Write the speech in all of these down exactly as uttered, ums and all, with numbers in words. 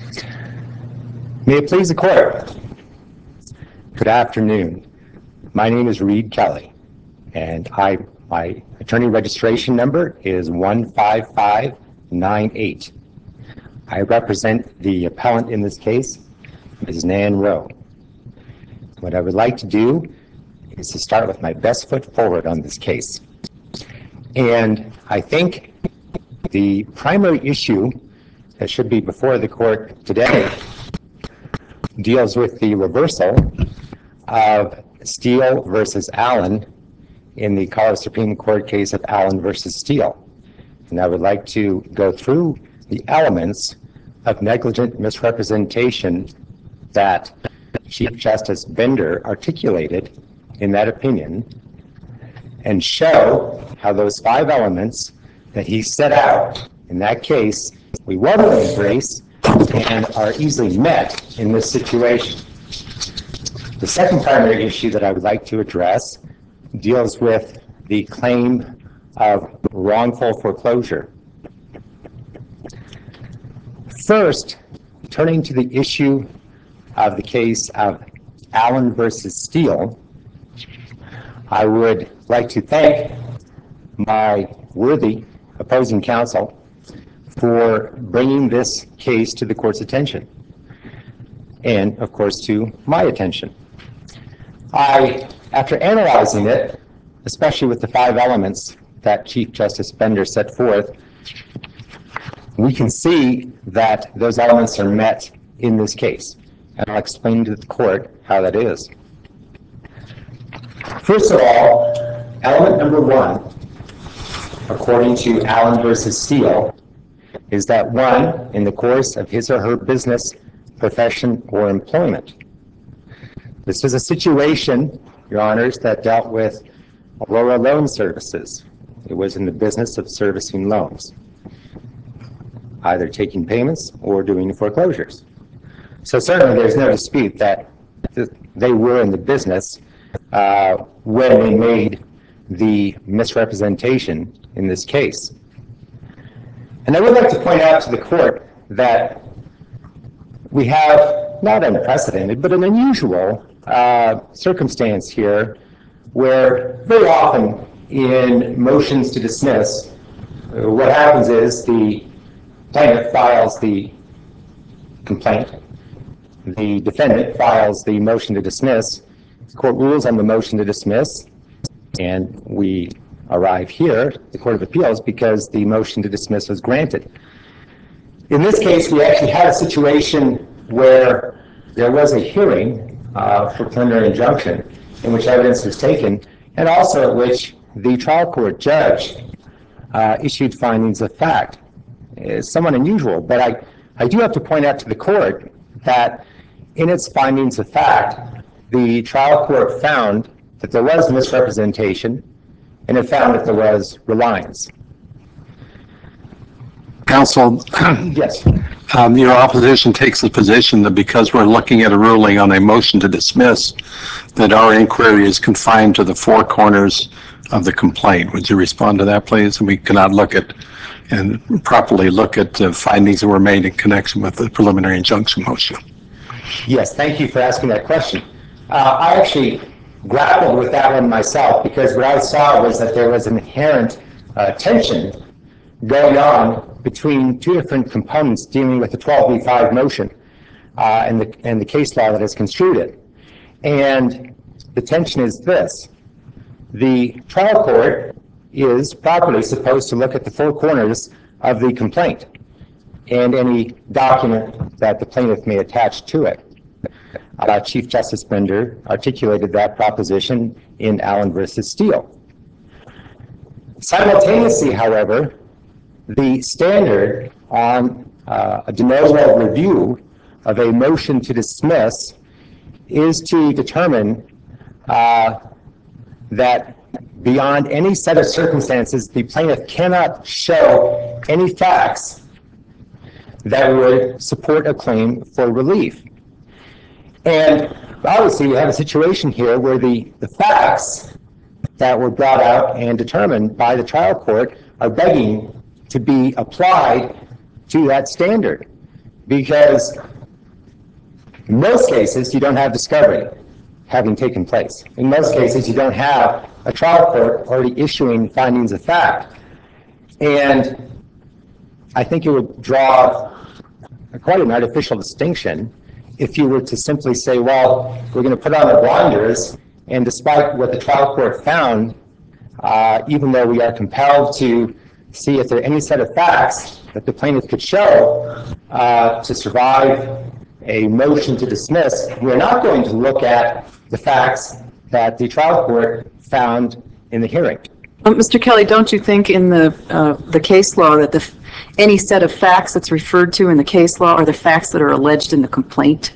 May it please the court. Good afternoon. My name is Reed Kelly, and I my attorney registration number is one five five nine eight. I represent the appellant in this case, Miz Nan Rowe. What I would like to do is to start with my best foot forward on this case. And I think the primary issue that should be before the court today deals with the reversal of Steele versus Allen in the Colorado Supreme Court case of Allen versus Steele. And I would like to go through the elements of negligent misrepresentation that Chief Justice Bender articulated in that opinion and show how those five elements that he set out in that case we warmly embrace and are easily met in this situation. The second primary issue that I would like to address deals with the claim of wrongful foreclosure. First, turning to the issue of the case of Allen versus Steele, I would like to thank my worthy opposing counsel for bringing this case to the court's attention and, of course, to my attention. I, after analyzing it, especially with the five elements that Chief Justice Bender set forth, we can see that those elements are met in this case, and I'll explain to the court how that is. First of all, element number one, according to Allen versus Steele, is that one, in the course of his or her business, profession, or employment. This was a situation, Your Honors, that dealt with Aurora Loan Services. It was in the business of servicing loans, either taking payments or doing foreclosures. So certainly there's no dispute that they were in the business uh, when they made the misrepresentation in this case. And I would like to point out to the court that we have not unprecedented, but an unusual uh, circumstance here where very often in motions to dismiss, uh, what happens is the plaintiff files the complaint, the defendant files the motion to dismiss, the court rules on the motion to dismiss, and we arrive here, the Court of Appeals, because the motion to dismiss was granted. In this case, we actually had a situation where there was a hearing uh, for preliminary injunction in which evidence was taken, and also at which the trial court judge uh, issued findings of fact. It's somewhat unusual, but I, I do have to point out to the court that in its findings of fact, the trial court found that there was misrepresentation, and it found that there was reliance. Counsel, yes. Um, your opposition takes the position that because we're looking at a ruling on a motion to dismiss, that our inquiry is confined to the four corners of the complaint. Would you respond to that, please? And we cannot look at and properly look at the findings that were made in connection with the preliminary injunction motion. Yes, thank you for asking that question. Uh, I actually grappled with that one myself because what I saw was that there was an inherent uh, tension going on between two different components dealing with the twelve B five motion uh, and, the, and the case law that has construed it. And the tension is this. The trial court is properly supposed to look at the four corners of the complaint and any document that the plaintiff may attach to it. Uh, Chief Justice Bender articulated that proposition in Allen versus Steele. Simultaneously, however, the standard on uh, a de novo review of a motion to dismiss is to determine uh, that beyond any set of circumstances, the plaintiff cannot show any facts that would support a claim for relief. And obviously, we have a situation here where the, the facts that were brought out and determined by the trial court are begging to be applied to that standard. because in most cases, you don't have discovery having taken place. In most cases, you don't have a trial court already issuing findings of fact. And I think it would draw quite an artificial distinction if you were to simply say, well, we're going to put on the blinders, and despite what the trial court found, uh, even though we are compelled to see if there are any set of facts that the plaintiff could show uh, to survive a motion to dismiss, we're not going to look at the facts that the trial court found in the hearing. Um, Mister Kelly, don't you think in the uh, the case law that the any set of facts that's referred to in the case law are the facts that are alleged in the complaint?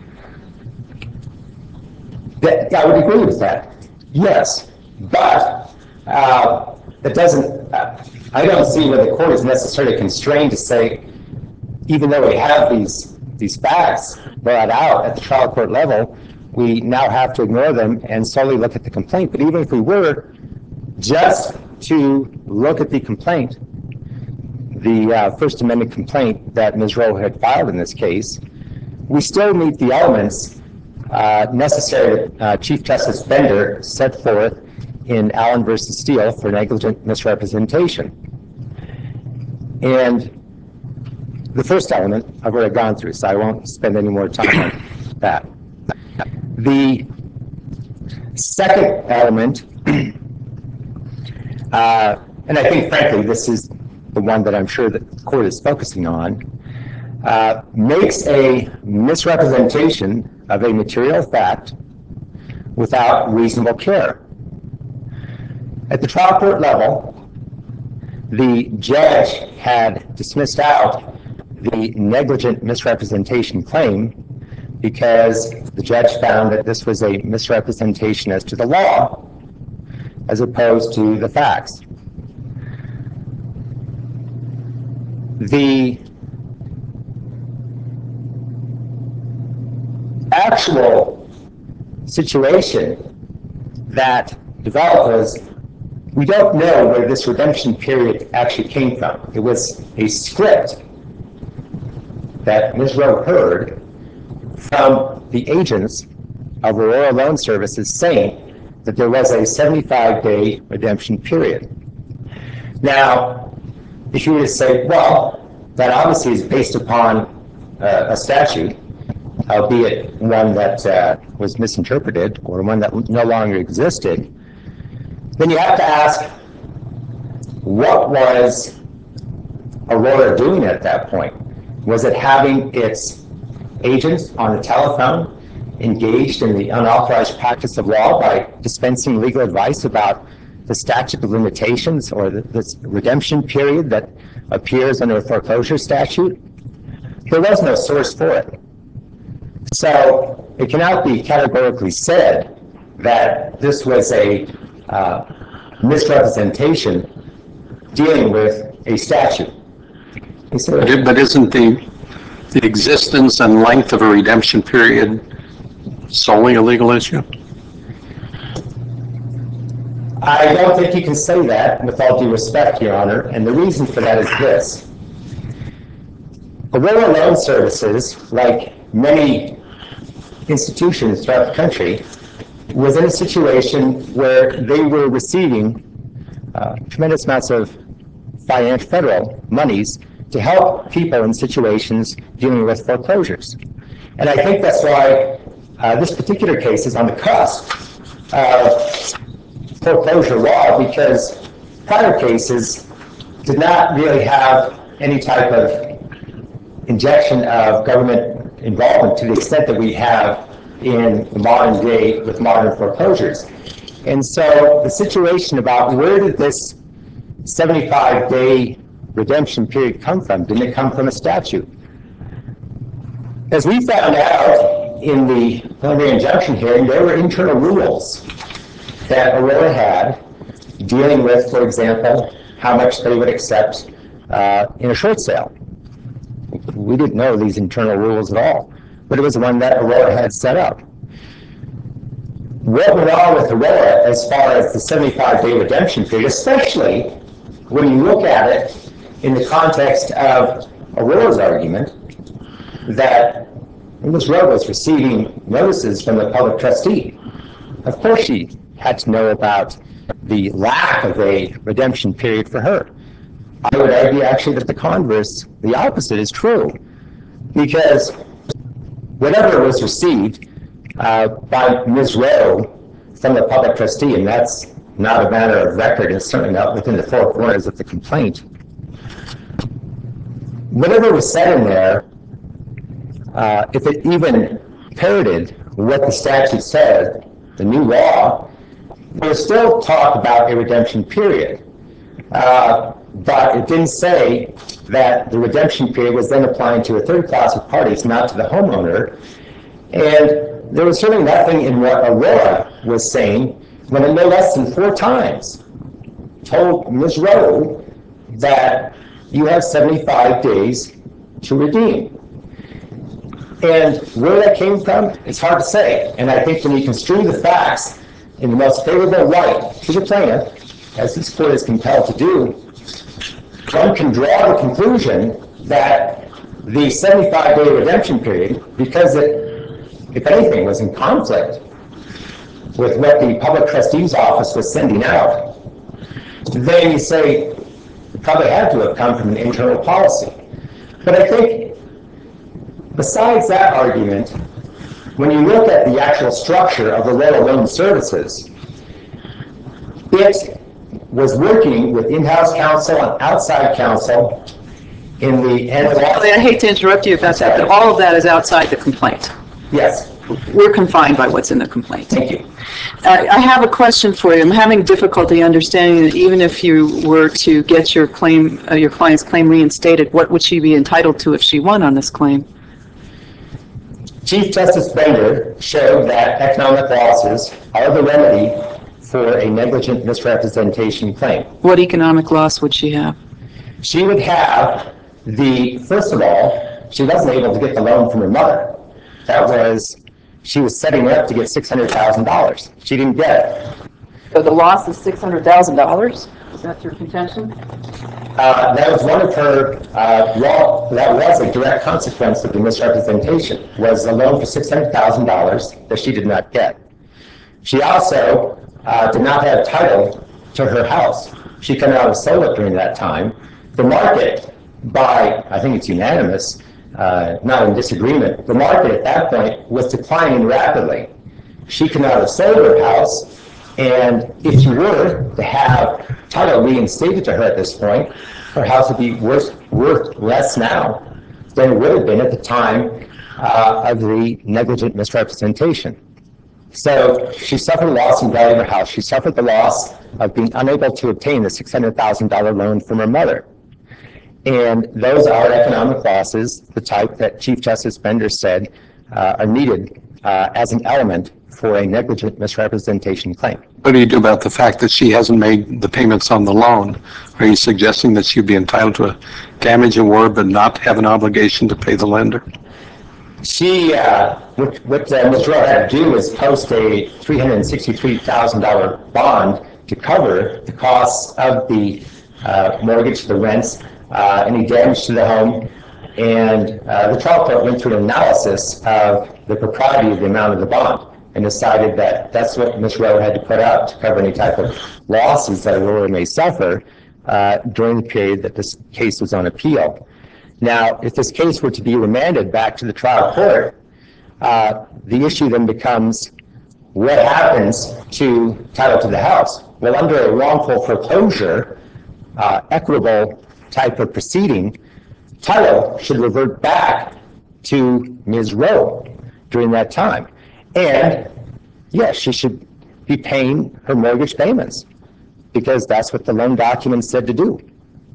That, I would agree with that. Yes, but uh, it doesn't. Uh, I don't see where the court is necessarily constrained to say, even though we have these these facts brought out at the trial court level, we now have to ignore them and solely look at the complaint. But even if we were just to look at the complaint, the uh, First Amendment complaint that Miz Rowe had filed in this case, we still meet the elements uh, necessary that uh, Chief Justice Bender set forth in Allen versus Steele for negligent misrepresentation. And the first element I've already gone through, so I won't spend any more time on that. The second element, uh, and I think, frankly, this is the one that I'm sure that the court is focusing on, uh, makes a misrepresentation of a material fact without reasonable care. At the trial court level, the judge had dismissed out the negligent misrepresentation claim because the judge found that this was a misrepresentation as to the law as opposed to the facts. The actual situation that developed was, we don't know where this redemption period actually came from. It was a script that Miz Rowe heard from the agents of Aurora Loan Services saying that there was a seventy-five day redemption period. Now, if you were to say, well, that obviously is based upon uh, a statute, albeit one that uh, was misinterpreted or one that no longer existed, then you have to ask, what was Aurora doing at that point? Was it having its agents on the telephone engaged in the unauthorized practice of law by dispensing legal advice about the statute of limitations or the, this redemption period that appears under a foreclosure statute? There was no source for it. So it cannot be categorically said that this was a uh, misrepresentation dealing with a statute. But, it, but isn't the, the existence and length of a redemption period solely a legal issue? I don't think you can say that with all due respect, Your Honor, and the reason for that is this. Aurora Loan Services, like many institutions throughout the country, was in a situation where they were receiving uh, tremendous amounts of financial federal monies to help people in situations dealing with foreclosures. And I think that's why uh, this particular case is on the cusp of foreclosure law, because prior cases did not really have any type of injection of government involvement to the extent that we have in the modern day with modern foreclosures. And so the situation about where did this seventy-five day redemption period come from? Didn't it come from a statute? As we found out in the preliminary injunction hearing, there were internal rules that Aurora had dealing with, for example, how much they would accept uh, in a short sale. We didn't know these internal rules at all, but it was one that Aurora had set up. What went on with Aurora as far as the seventy-five day redemption period, especially when you look at it in the context of Aurora's argument, that Miz Rowe was receiving notices from the public trustee. Of course she had to know about the lack of a redemption period for her. I would argue actually that the converse, the opposite is true, because whatever was received uh, by Miz Rowe from the public trustee, and that's not a matter of record, it's certainly not within the four corners of the complaint. Whatever was said in there, uh, if it even parroted what the statute said, the new law, there was still talk about a redemption period. Uh, but it didn't say that the redemption period was then applying to a third class of parties, not to the homeowner. And there was certainly nothing in what Aurora was saying when it no less than four times told Miz Rowe that you have seventy-five days to redeem. And where that came from, it's hard to say. And I think when you construe the facts in the most favorable light to the plaintiff, as this court is compelled to do, one can draw the conclusion that the seventy-five day redemption period, because it, if anything, was in conflict with what the public trustee's office was sending out, then you say it probably had to have come from an internal policy. But I think besides that argument, when you look at the actual structure of Aurora Loan Services, it was working with in-house counsel and outside counsel in the end of I hate to interrupt you about that, but all of that is outside the complaint. Yes. We're confined by what's in the complaint. Thank you. Uh, I have a question for you. I'm having difficulty understanding that even if you were to get your claim, uh, your client's claim reinstated, what would she be entitled to if she won on this claim? Chief Justice Bender showed that economic losses are the remedy for a negligent misrepresentation claim. What economic loss would she have? She would have the, first of all, she wasn't able to get the loan from her mother. That was, she was setting up to get six hundred thousand dollars. She didn't get it. So the loss is six hundred thousand dollars? Is that your contention? Uh, that was one of her, uh, law, that was a direct consequence of the misrepresentation, was a loan for six hundred thousand dollars that she did not get. She also uh, did not have title to her house. She could not have sold it during that time. The market, by, I think it's unanimous, uh, not in disagreement, the market at that point was declining rapidly. She could not have sold her house, and if she were to have title reinstated to her at this point, her house would be worth, worth less now than it would have been at the time uh, of the negligent misrepresentation. So she suffered a loss in value of her house. She suffered the loss of being unable to obtain the six hundred thousand dollars loan from her mother. And those are economic losses, the type that Chief Justice Bender said uh, are needed uh, as an element for a negligent misrepresentation claim. What do you do about the fact that she hasn't made the payments on the loan? Are you suggesting that she'd be entitled to a damage award but not have an obligation to pay the lender? She, uh, what, what uh, Miz Rowe had to do is post a three hundred sixty-three thousand dollars bond to cover the costs of the uh, mortgage, the rents, uh, any damage to the home, and uh, the trial court went through an analysis of the propriety of the amount of the bond and decided that that's what Miz Rowe had to put out to cover any type of losses that Aurora may suffer uh, during the period that this case was on appeal. Now, if this case were to be remanded back to the trial court, uh, the issue then becomes what happens to title to the house? Well, under a wrongful foreclosure, uh, equitable type of proceeding, title should revert back to Miz Rowe during that time. And yes, she should be paying her mortgage payments because that's what the loan document said to do.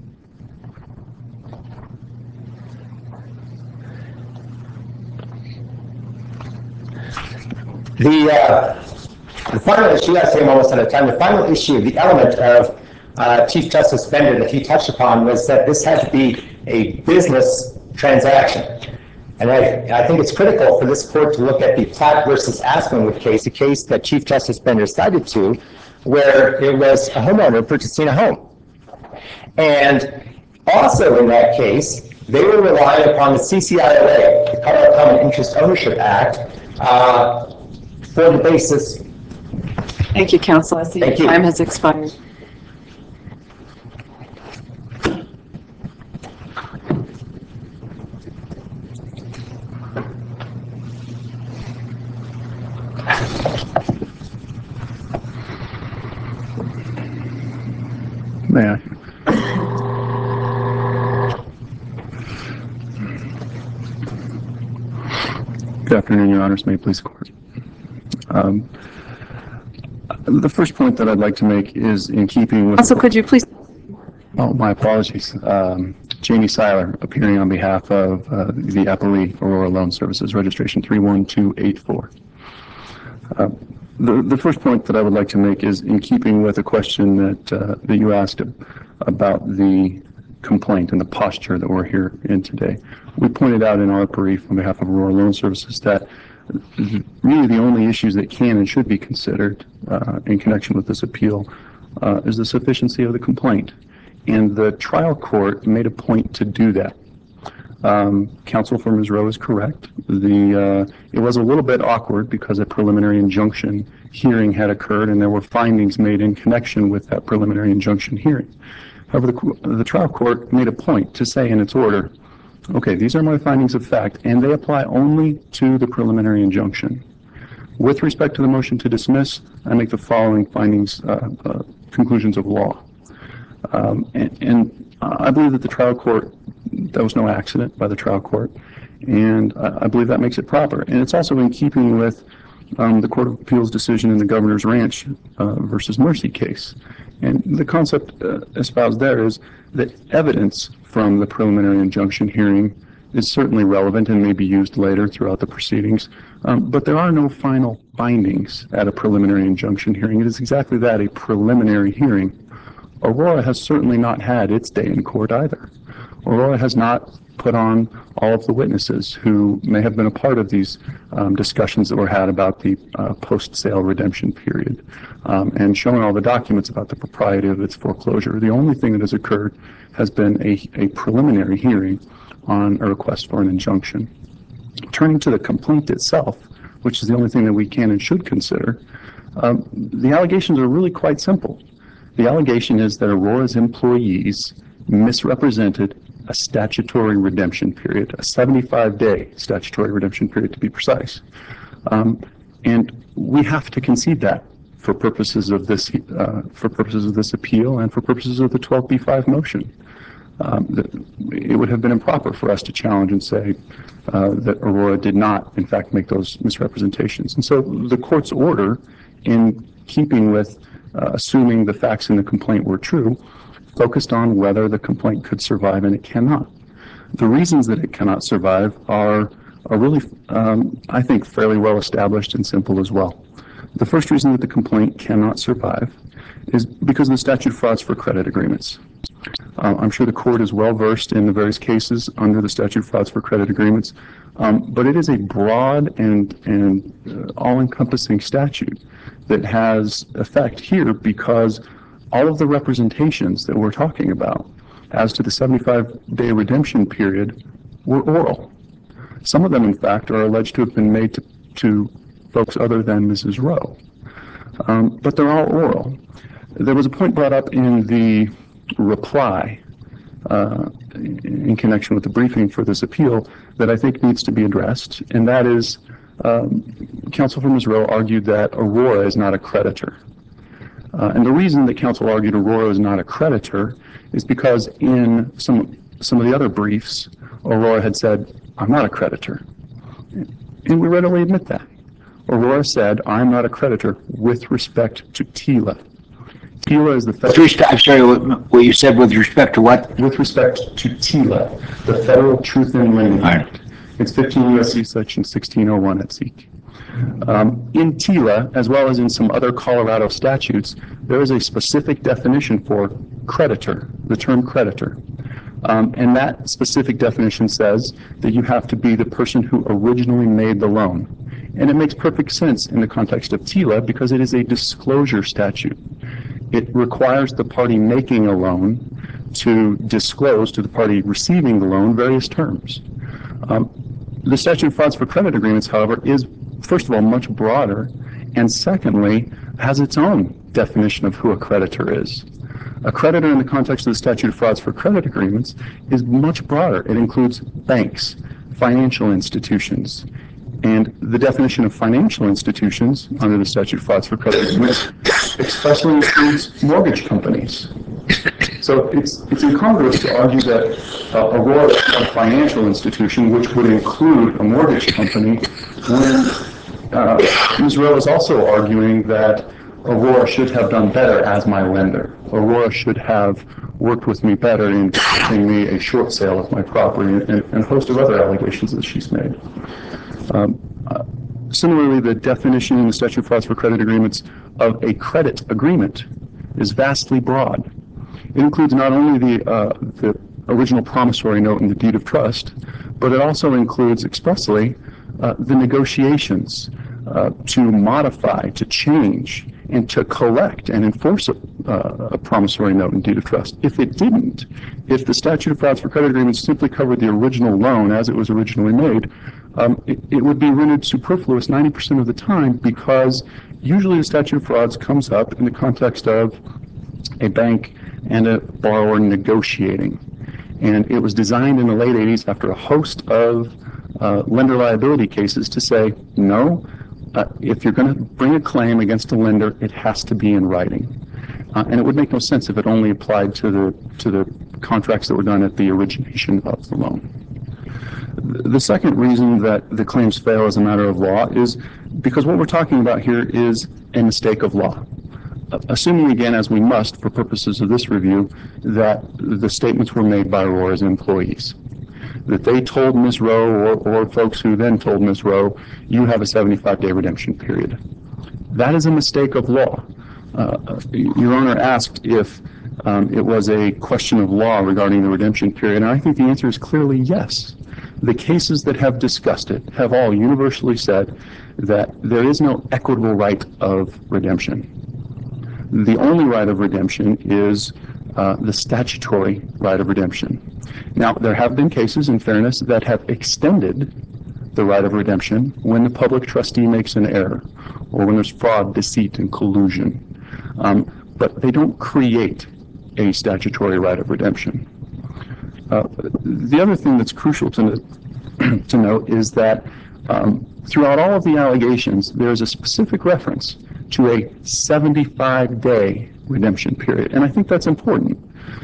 The, uh, the final issue, I say I'm almost out of time, the final issue, the element of uh, Chief Justice Bender that he touched upon was that this had to be a business transaction. And I, I think it's critical for this court to look at the Platt versus Aspenwood case, a case that Chief Justice Bender cited to, where it was a homeowner purchasing a home. And also in that case, they were relying upon the C C I O A, the Colorado Common Interest Ownership Act, uh, for the basis. Thank you, counsel. I see your Thank you. time has expired. May I? Good afternoon, Your Honors. May it please the Court. Um, the first point that I'd like to make is in keeping with... Also, could you please... Oh, my apologies. Um, Jamie Seiler, appearing on behalf of uh, the appellee, Aurora Loan Services, registration three one two eight four. Uh, the, the first point that I would like to make is in keeping with a question that, uh, that you asked about the complaint and the posture that we're here in today. We pointed out in our brief on behalf of Aurora Loan Services that really the only issues that can and should be considered uh, in connection with this appeal uh, is the sufficiency of the complaint. And the trial court made a point to do that. Um, counsel for Miz Rowe is correct. The uh, it was a little bit awkward because a preliminary injunction hearing had occurred and there were findings made in connection with that preliminary injunction hearing. However, the, the trial court made a point to say in its order, okay, these are my findings of fact, and they apply only to the preliminary injunction. With respect to the motion to dismiss, I make the following findings, uh, uh, conclusions of law. Um, and, and I believe that the trial court, that was no accident by the trial court, and I, I believe that makes it proper. And it's also in keeping with um, the Court of Appeals decision in the Governor's Ranch uh, versus Mercy case. And the concept uh, espoused there is that evidence from the preliminary injunction hearing is certainly relevant and may be used later throughout the proceedings, um, but there are no final findings at a preliminary injunction hearing. It is exactly that, a preliminary hearing. Aurora has certainly not had its day in court either. Aurora has not put on all of the witnesses who may have been a part of these um, discussions that were had about the uh, post-sale redemption period um, and shown all the documents about the propriety of its foreclosure. The only thing that has occurred has been a, a preliminary hearing on a request for an injunction. Turning to the complaint itself, which is the only thing that we can and should consider, um, the allegations are really quite simple. The allegation is that Aurora's employees misrepresented a statutory redemption period, a seventy-five day statutory redemption period to be precise. Um, and we have to concede that for purposes of this, uh, for purposes of this appeal and for purposes of the twelve B five motion. Um, that it would have been improper for us to challenge and say uh, that Aurora did not, in fact, make those misrepresentations. And so the court's order, in keeping with uh, assuming the facts in the complaint were true, focused on whether the complaint could survive, and it cannot. The reasons that it cannot survive are, are really, um, I think, fairly well established and simple as well. The first reason that the complaint cannot survive is because of the statute of frauds for credit agreements. Uh, I'm sure the court is well versed in the various cases under the statute of frauds for credit agreements, um, but it is a broad and, and uh, all-encompassing statute that has effect here because all of the representations that we're talking about as to the seventy-five day redemption period were oral. Some of them, in fact, are alleged to have been made to, to folks other than Missus Rowe, um, but they're all oral. There was a point brought up in the reply uh, in connection with the briefing for this appeal that I think needs to be addressed, and that is um, counsel for Miz Rowe argued that Aurora is not a creditor. Uh, and the reason that counsel argued Aurora is not a creditor is because in some some of the other briefs, Aurora had said, I'm not a creditor. And we readily admit that. Aurora said, I'm not a creditor with respect to TILA. TILA is the With respect, I'm sorry, what you said with respect to what? with respect to TILA, the Federal Truth in Lending Act. It's fifteen U S C section sixteen oh one at SEEK. Um, in TILA, as well as in some other Colorado statutes, there is a specific definition for creditor, the term creditor. Um, and that specific definition says that you have to be the person who originally made the loan. And it makes perfect sense in the context of TILA because it is a disclosure statute. It requires the party making a loan to disclose to the party receiving the loan various terms. Um, the statute of frauds for credit agreements, however, is, first of all, much broader, and secondly, has its own definition of who a creditor is. A creditor in the context of the statute of frauds for credit agreements is much broader. It includes banks, financial institutions, and the definition of financial institutions under the statute of frauds for credit agreements expressly includes mortgage companies. So it's it's incongruous to argue that uh, Aurora is a financial institution, which would include a mortgage company, when uh, Miz Rowe is also arguing that Aurora should have done better as my lender. Aurora should have worked with me better in giving me a short sale of my property, and, and a host of other allegations that she's made. Um, uh, similarly, the definition in the statute of frauds for credit agreements of a credit agreement is vastly broad. It includes not only the, uh, the original promissory note and the deed of trust, but it also includes expressly uh, the negotiations uh, to modify, to change, and to collect and enforce a, uh, a promissory note and deed of trust. If it didn't, if the statute of frauds for credit agreements simply covered the original loan as it was originally made, um, it, it would be rendered superfluous ninety percent of the time, because usually the statute of frauds comes up in the context of a bank and a borrower negotiating. And it was designed in the late eighties after a host of uh, lender liability cases to say, no, uh, if you're going to bring a claim against a lender, it has to be in writing. Uh, and it would make no sense if it only applied to the to the contracts that were done at the origination of the loan. The second reason that the claims fail as a matter of law is because what we're talking about here is a mistake of law. Assuming, again, as we must for purposes of this review, that the statements were made by Aurora's employees, that they told Miz Rowe, or, or folks who then told Miz Rowe, you have a seventy-five day redemption period. That is a mistake of law. Uh, Your Honor asked if um, it was a question of law regarding the redemption period, and I think the answer is clearly yes. The cases that have discussed it have all universally said that there is no equitable right of redemption. The only right of redemption is uh, the statutory right of redemption. Now, there have been cases, in fairness, that have extended the right of redemption when the public trustee makes an error, or when there's fraud, deceit, and collusion. Um, but they don't create a statutory right of redemption. Uh, the other thing that's crucial to, to note is that um, throughout all of the allegations, there's a specific reference to a seventy-five day redemption period. And I think that's important.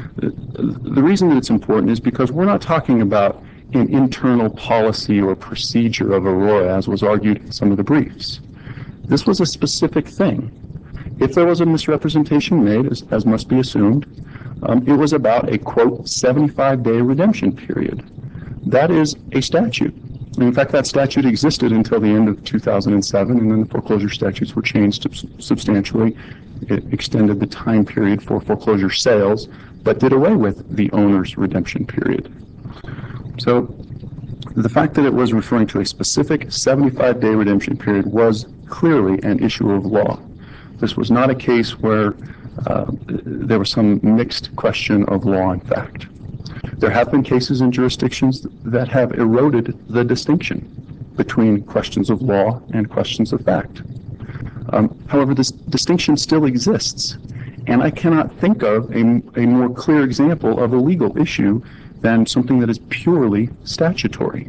The reason that it's important is because we're not talking about an internal policy or procedure of Aurora, as was argued in some of the briefs. This was a specific thing. If there was a misrepresentation made, as, as must be assumed, um, it was about a, quote, seventy-five day redemption period. That is a statute. In fact, that statute existed until the end of two thousand seven, and then the foreclosure statutes were changed substantially. It extended the time period for foreclosure sales, but did away with the owner's redemption period. So the fact that it was referring to a specific seventy-five day redemption period was clearly an issue of law. This was not a case where uh, there was some mixed question of law and fact. There have been cases in jurisdictions that have eroded the distinction between questions of law and questions of fact. Um, however, this distinction still exists, and I cannot think of a, a more clear example of a legal issue than something that is purely statutory.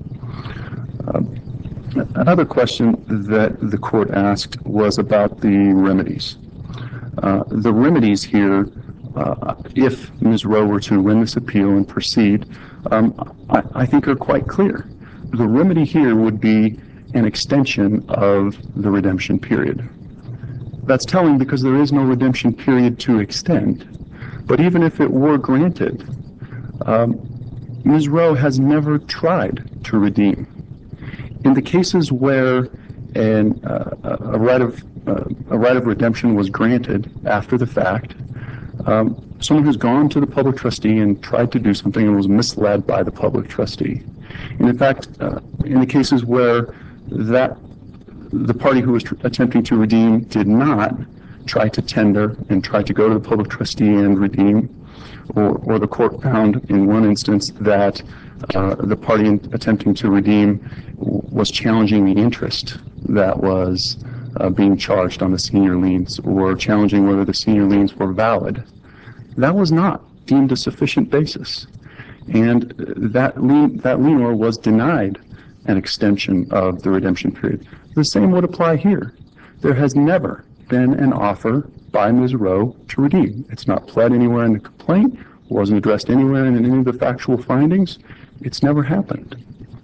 Um, another question that the court asked was about the remedies. Uh, the remedies here, uh, if Miz Rowe were to win this appeal and proceed, um, I, I think are quite clear. The remedy here would be an extension of the redemption period. That's telling because there is no redemption period to extend. But even if it were granted, um, Miz Rowe has never tried to redeem. In the cases where an, uh, a right of uh, a right of redemption was granted after the fact, um, someone has gone to the public trustee and tried to do something and was misled by the public trustee. And in fact, uh, in the cases where that the party who was tr- attempting to redeem did not try to tender and try to go to the public trustee and redeem, or, or the court found in one instance that uh, the party attempting to redeem was challenging the interest that was uh, being charged on the senior liens, or challenging whether the senior liens were valid. That was not deemed a sufficient basis. And that lien, that lienor was denied an extension of the redemption period. The same would apply here. There has never been an offer by Miz Rowe to redeem. It's not pled anywhere in the complaint, wasn't addressed anywhere in any of the factual findings. It's never happened.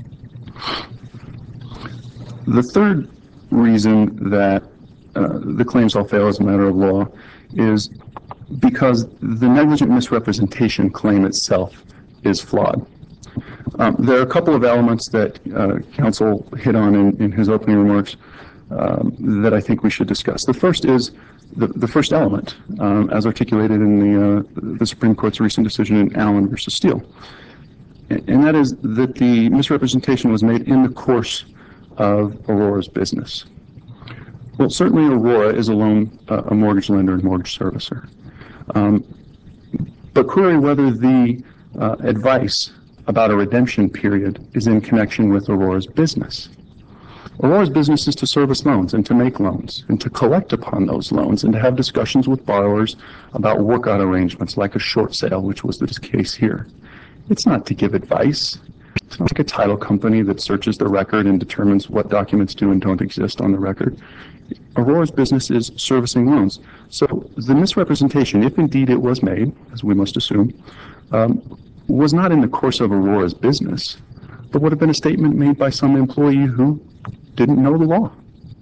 The third reason that uh, the claims all fail as a matter of law is because the negligent misrepresentation claim itself is flawed. Um, there are a couple of elements that uh, counsel hit on in, in his opening remarks um, that I think we should discuss. The first is the, the first element, um, as articulated in the, uh, the Supreme Court's recent decision in Allen versus Steele. And that is that the misrepresentation was made in the course of Aurora's business. Well, certainly Aurora is a loan, uh, a mortgage lender and mortgage servicer. Um, but query whether the uh, advice about a redemption period is in connection with Aurora's business. Aurora's business is to service loans and to make loans and to collect upon those loans and to have discussions with borrowers about workout arrangements like a short sale, which was the case here. It's not to give advice. It's not like a title company that searches the record and determines what documents do and don't exist on the record. Aurora's business is servicing loans. So the misrepresentation, if indeed it was made, as we must assume, um, was not in the course of Aurora's business, but would have been a statement made by some employee who didn't know the law.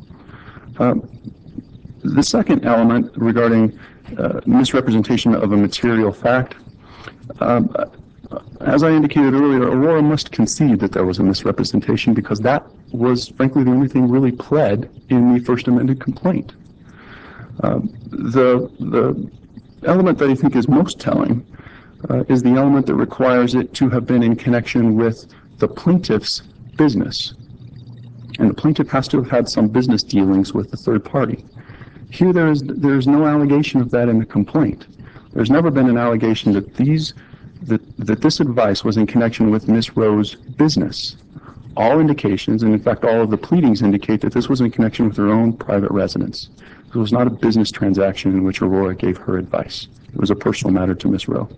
Um, the second element regarding uh, misrepresentation of a material fact, um, as I indicated earlier, Aurora must concede that there was a misrepresentation because that was, frankly, the only thing really pled in the first amended complaint. Um, the, the element that I think is most telling uh, is the element that requires it to have been in connection with the plaintiff's business. And the plaintiff has to have had some business dealings with the third party. Here there is, there is no allegation of that in the complaint. There's never been an allegation that these That, that this advice was in connection with Miz Rowe's business. All indications, and in fact all of the pleadings indicate that this was in connection with her own private residence. It was not a business transaction in which Aurora gave her advice. It was a personal matter to Miz Rowe.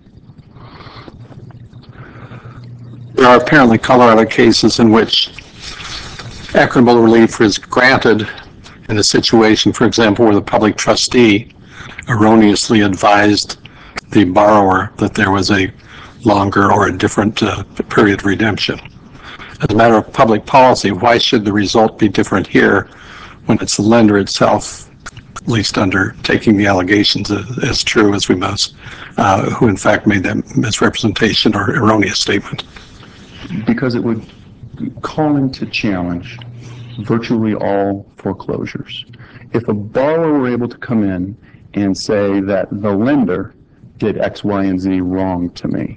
There are apparently Colorado cases in which equitable relief is granted in a situation, for example, where the public trustee erroneously advised the borrower that there was a longer or a different uh, period of redemption. As a matter of public policy, why should the result be different here when it's the lender itself, at least under taking the allegations as, as true as we must, uh, who in fact made that misrepresentation or erroneous statement? Because it would call into challenge virtually all foreclosures. If a borrower were able to come in and say that the lender did X, Y, and Z wrong to me,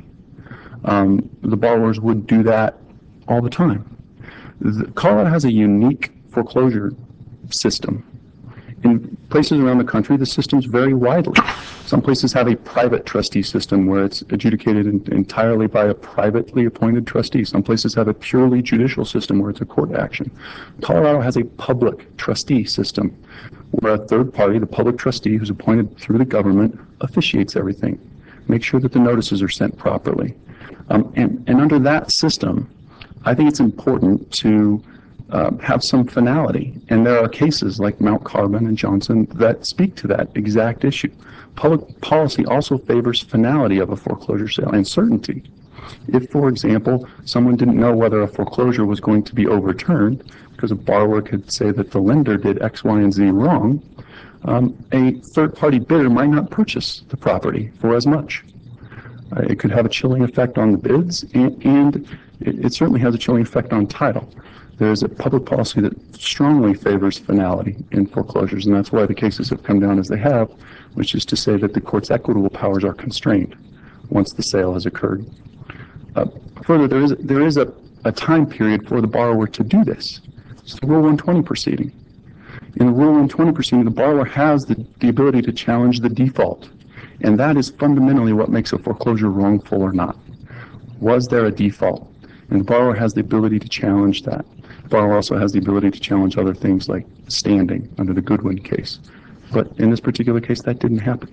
um, the borrowers would do that all the time. The, Colorado has a unique foreclosure system. In places around the country, the system's vary widely. Some places have a private trustee system where it's adjudicated in, entirely by a privately appointed trustee. Some places have a purely judicial system where it's a court action. Colorado has a public trustee system where a third party, the public trustee who's appointed through the government, officiates everything, make sure that the notices are sent properly. Um, and, and under that system, I think it's important to uh, have some finality. And there are cases like Mount Carbon and Johnson that speak to that exact issue. Public policy also favors finality of a foreclosure sale and certainty. If, for example, someone didn't know whether a foreclosure was going to be overturned because a borrower could say that the lender did X, Y, and Z wrong, um, a third-party bidder might not purchase the property for as much. Uh, it could have a chilling effect on the bids, and, and it, it certainly has a chilling effect on title. There's a public policy that strongly favors finality in foreclosures, and that's why the cases have come down as they have, which is to say that the court's equitable powers are constrained once the sale has occurred. Uh, further, there is, there is a, a time period for the borrower to do this. It's the Rule one twenty proceeding. In the Rule one twenty proceeding, the borrower has the, the ability to challenge the default. And that is fundamentally what makes a foreclosure wrongful or not. Was there a default? And the borrower has the ability to challenge that. The borrower also has the ability to challenge other things like standing under the Goodwin case. But in this particular case, that didn't happen.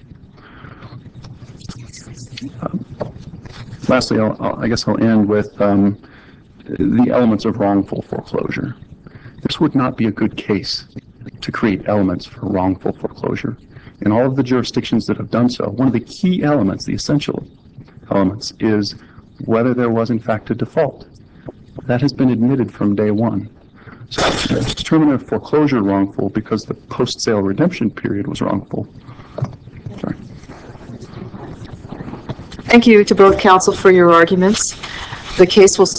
Um, lastly, I'll, I'll, I guess I'll end with um, the elements of wrongful foreclosure. This would not be a good case to create elements for wrongful foreclosure. In all of the jurisdictions that have done so, one of the key elements, the essential elements, is whether there was in fact a default. That has been admitted from day one. So to determine a foreclosure wrongful because the post-sale redemption period was wrongful. Sorry. Thank you to both counsel for your arguments. The case will